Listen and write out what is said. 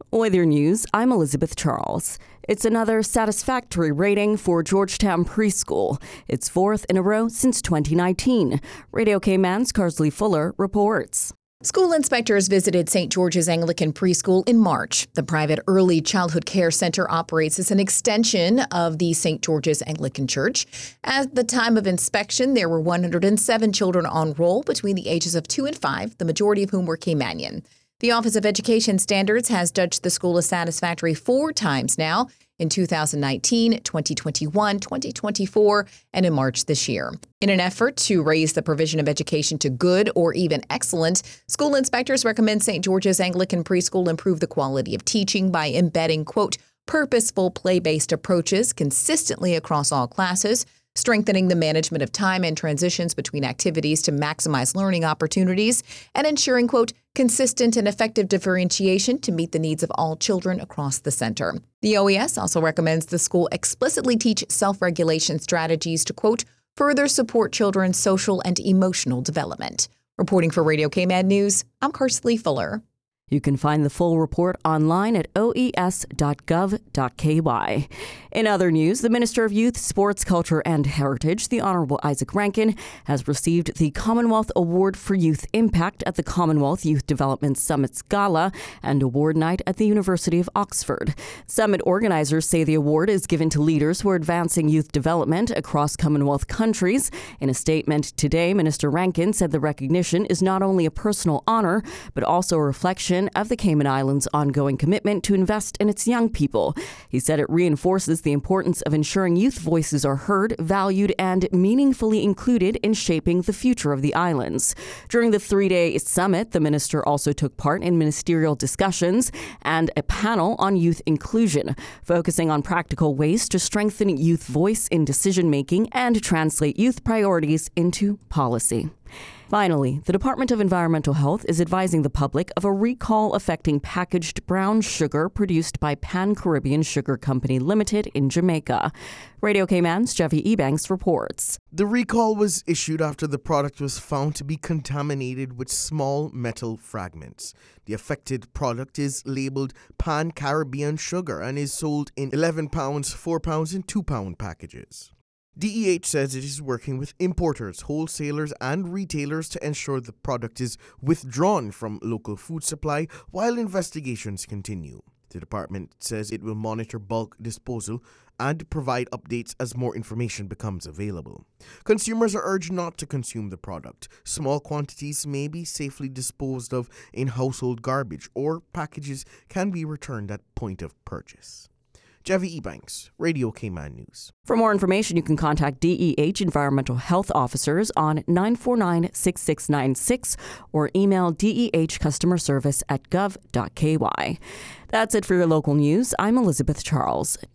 Weather News, I'm Elizabeth Charles. It's another satisfactory rating for Georgetown Preschool. It's fourth in a row since 2019. Radio K-Man's Carsley Fuller reports. School inspectors visited St. George's Anglican Preschool in March. The private early childhood care center operates as an extension of the St. George's Anglican Church. At the time of inspection, there were 107 children on roll between the ages of 2 and 5, the majority of whom were Caymanian. The Office of Education Standards has judged the school as satisfactory 4 times now, in 2019, 2021, 2024, and in March this year. In an effort to raise the provision of education to good or even excellent, school inspectors recommend St. George's Anglican Preschool improve the quality of teaching by embedding, quote, purposeful play-based approaches consistently across all classes, strengthening the management of time and transitions between activities to maximize learning opportunities, and ensuring, quote, consistent and effective differentiation to meet the needs of all children across the center. The OES also recommends the school explicitly teach self-regulation strategies to, quote, further support children's social and emotional development. Reporting for Radio K-Man News, I'm Carsley Fuller. You can find the full report online at oes.gov.ky. In other news, the Minister of Youth, Sports, Culture and Heritage, the Honourable Isaac Rankin, has received the Commonwealth Award for Youth Impact at the Commonwealth Youth Development Summit's Gala and Award Night at the University of Oxford. Summit organizers say the award is given to leaders who are advancing youth development across Commonwealth countries. In a statement today, Minister Rankin said the recognition is not only a personal honour, but also a reflection of the Cayman Islands' ongoing commitment to invest in its young people. He said it reinforces the importance of ensuring youth voices are heard, valued, and meaningfully included in shaping the future of the islands. During the 3-day summit, the minister also took part in ministerial discussions and a panel on youth inclusion, focusing on practical ways to strengthen youth voice in decision-making and translate youth priorities into policy. Finally, the Department of Environmental Health is advising the public of a recall affecting packaged brown sugar produced by Pan Caribbean Sugar Company Limited in Jamaica. Radio K-Man's Jeffy Ebanks reports. The recall was issued after the product was found to be contaminated with small metal fragments. The affected product is labeled Pan Caribbean Sugar and is sold in 11 pounds, 4 pounds, and 2 pound packages. DEH says it is working with importers, wholesalers, and retailers to ensure the product is withdrawn from local food supply while investigations continue. The department says it will monitor bulk disposal and provide updates as more information becomes available. Consumers are urged not to consume the product. Small quantities may be safely disposed of in household garbage, or packages can be returned at point of purchase. Jeffy Ebanks, Radio K-Man News. For more information, you can contact DEH Environmental Health Officers on 949-6696 or email dehcustomerservice@gov.ky. That's it for your local news. I'm Elizabeth Charles.